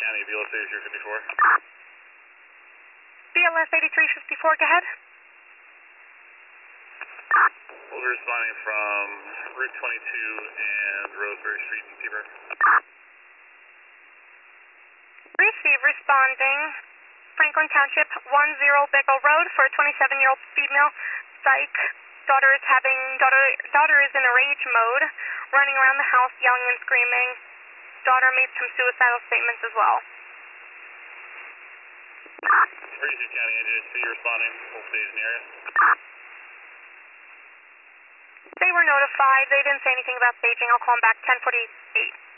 County, BLS 8354. BLS 8354, go ahead. We'll be responding from Route 22 and Roseberry Street in Seabrook. Receive, responding. Franklin Township, 10 Bickle Road for a 27-year-old female. Psych. Daughter is in a rage mode, running around the house, yelling and screaming. Daughter made some suicidal statements as well. 32 County Engine, see you responding. Full stage in the area. They were notified. They didn't say anything about staging. I'll call them back 10:48.